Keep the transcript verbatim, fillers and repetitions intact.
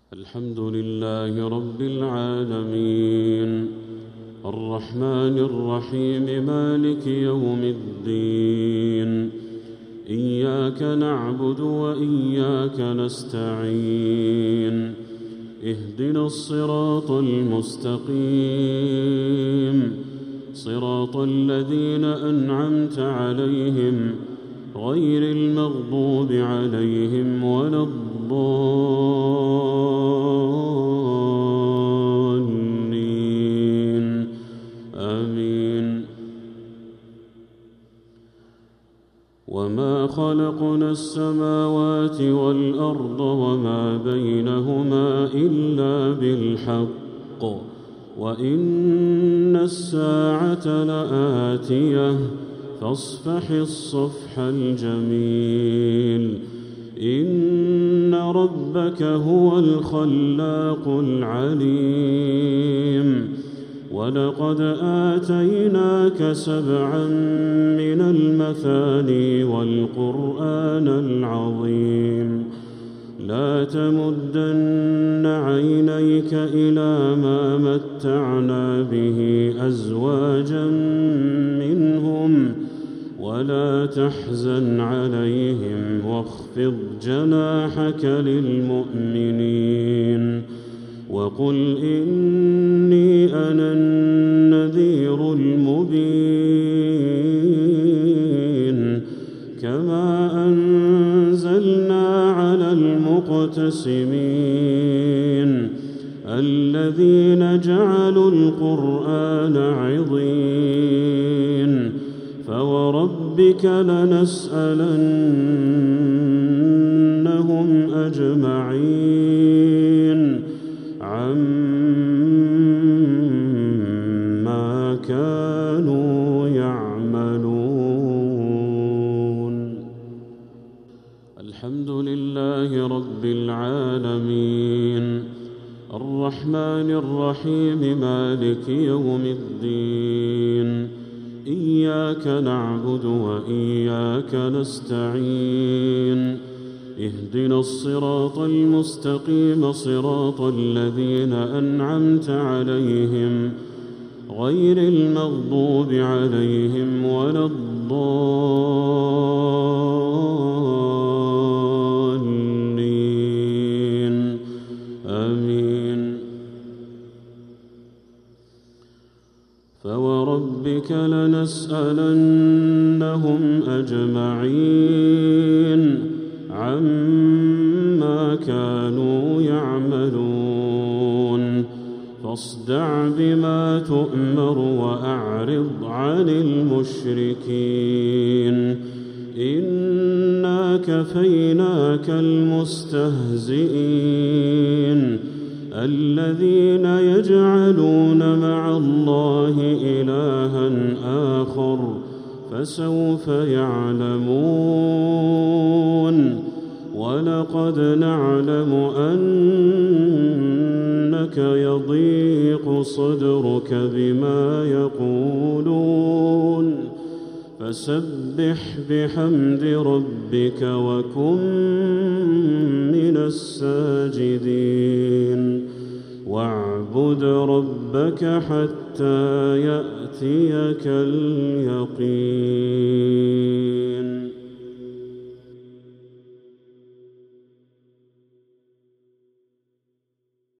الحمد لله رب العالمين الرحمن الرحيم مالك يوم الدين إياك نعبد وإياك نستعين اهدنا الصراط المستقيم صراط الذين أنعمت عليهم غير المغضوب عليهم ولا الضالين آمين. وما خلقنا السماوات والأرض وما بينهما إلا بالحق وإن الساعة لآتية فاصفح الصفح الجميل إن ربك هو الخلاق العليم ولقد آتيناك سبعا من المثاني والقرآن العظيم لا تمدن عينيك إلى ما متعنا به أزواجا منهم ولا تحزن عليهم واخفض جناحك للمؤمنين وقل إني أنا النذير المبين كما أنزلنا على المقتسمين الذين جعلوا القرآن عضين فوربك لنسألنهم أجمعين عما كانوا يعملون. الحمد لله رب العالمين الرحمن الرحيم مالك يوم الدين إياك نعبد وإياك نستعين اهدنا الصراط المستقيم صراط الذين أنعمت عليهم غير المغضوب عليهم ولا الضالين آمين. فوربك لنسألنهم أجمعين عما كانوا يعملون فاصدع بما تؤمر وأعرض عن المشركين إنا كفيناك المستهزئين الذين يجعلون مع الله إلها آخر فسوف يعلمون ولقد نعلم أنك يضيق صدرك بما يقولون فسبح بحمد ربك وكن من الساجدين واعبد ربك حتى يأتيك اليقين.